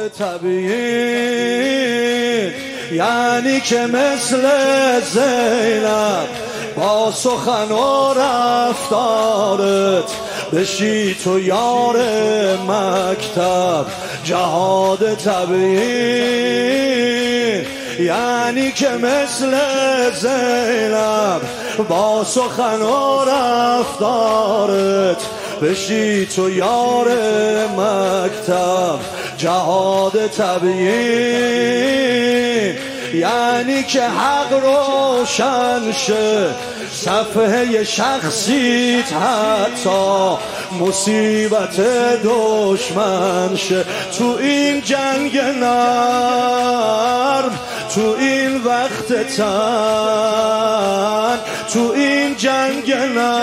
جهاد طبیعی یعنی که مثل زینب با سخن و رفتارت بشی تو یار مکتب. جهاد طبیعی یعنی که مثل زینب با سخن و رفتارت بشی تو یار مکتب. جهاد طبیعی یعنی که حق روشن شه صفحه شخصیت حتی مصیبت دشمن شه. تو این جنگ نرم تو این وقت تن تو این جنگ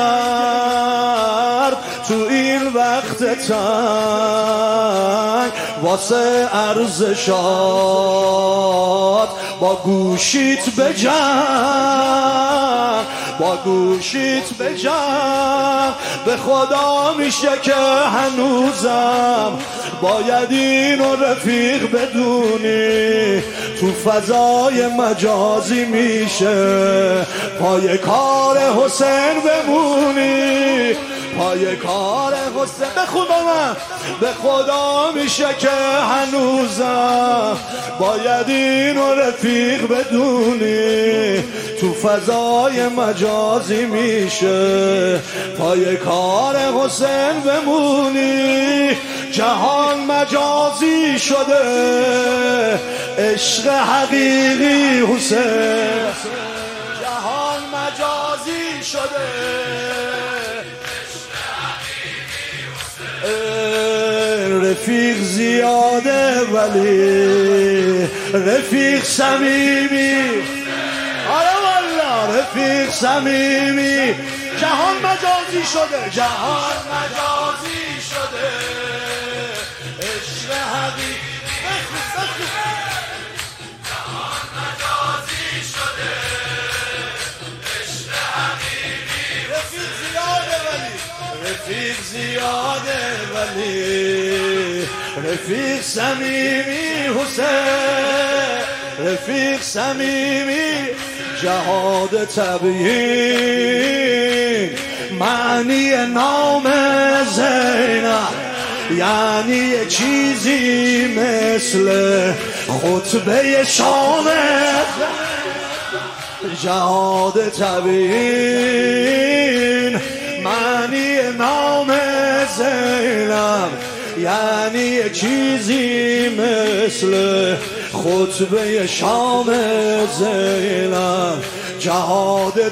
نرم تو این وقت تن واسه ارزشات با گوشیت بجن با گوشیت بجن. به خدا میشه که هنوزم باید اینو رفیق بدونی تو فضای مجازی میشه پای کار حسین بمونی پای کار حسین. بخون با من. به خدا میشه که هنوزم باید اینو رفیق بدونی تو فضای مجازی میشه پای کار حسین بمونی. جهان مجازی شده عشق حقیقی حسین. جهان مجازی شده رفیق زیاده ولی رفیق صمیمی. آره والله رفیق صمیمی. جهان مجازی شده جهان مجازی شده عشق حقیقی. جهان مجازی شده عشق حقیقی. رفیق زیاده ولی رفیق زیاده ولی رفیق صمیمی حسین. رفیق صمیمی. جهاد طبیعی معنی نام زینب یعنی چیزی مثل خطبه شام. جهاد طبیعی معنی نام زینب یعنی چیزی مثل خطبه شام زینب. جهاد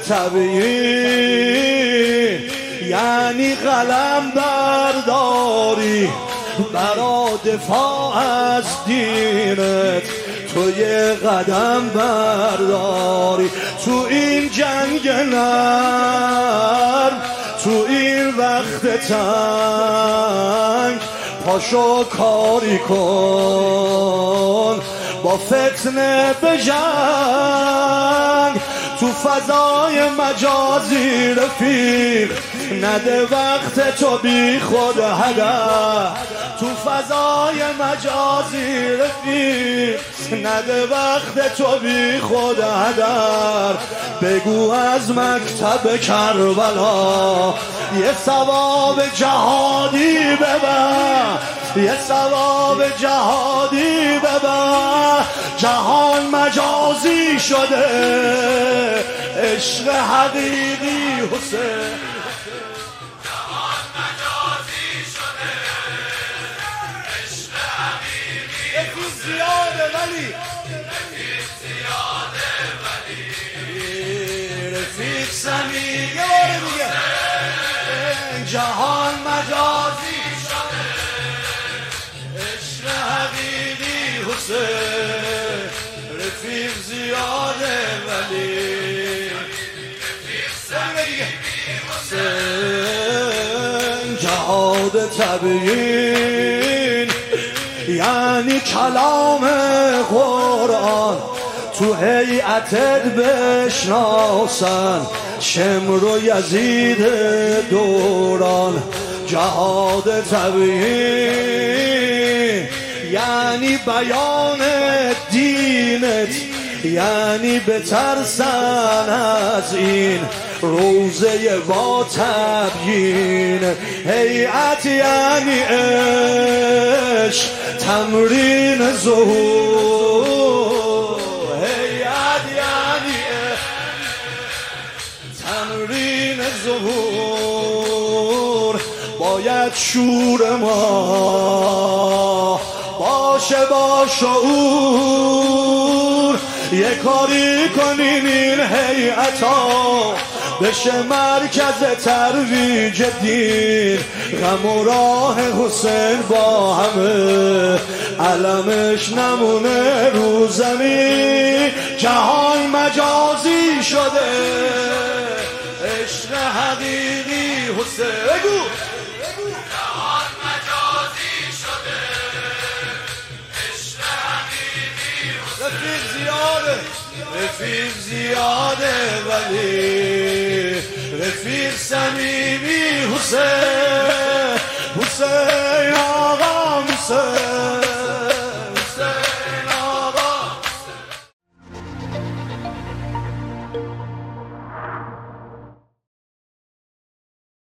طبیعی یعنی قلم برداری برا دفاع از دینت تو یه قدم برداری تو این جنگ نرم تو این وقت تنگ. پاشو کاری کن با فتنه بجنگ تو فضای مجازی رفیق نده وقت تو بی خود هدر. تو فضای مجازی رفیق نده وقت تو بی خود هدر. بگو از مکتب کربلا یه ثواب جهادی ببر یه ثواب جهادی ببر. جهان مجازی شده عشق حقیقی حسین. جهان مجازی شده عشق حقیقی. رفیق زیاده ولی رفیق زیاده ولی رفیق صمیمی. یه بار دیگه. جهان مجازی شده عشق حقیقی حسین. رفیق زیاده ولی رفیق صمیمی حسین. جهاد طبیعی یعنی کلام قرآن تو هیئتت بشناسن شمر و یزید دوران. جهاد طبیعی یعنی بیان دینت، یعنی بترسن از این روزه با تبیین. هیئت یعنی عشق تمرین ظهور، هیئت یعنی تمرین ظهور. باید شور ما باشه با شعور، یه کاری کنین این هیئتا بشه مرکز ترویج دین. غم و راه حسین با همه علمش نمونه رو زمین. جهان مجازی شده، عشق حقیقی حسین بگو. جهان مجازی شده، عشق حقیقی حسین. رفیق زیاده، رفیق زیاده ولی رفیق صمیمی حسین، حسین آقا حسین.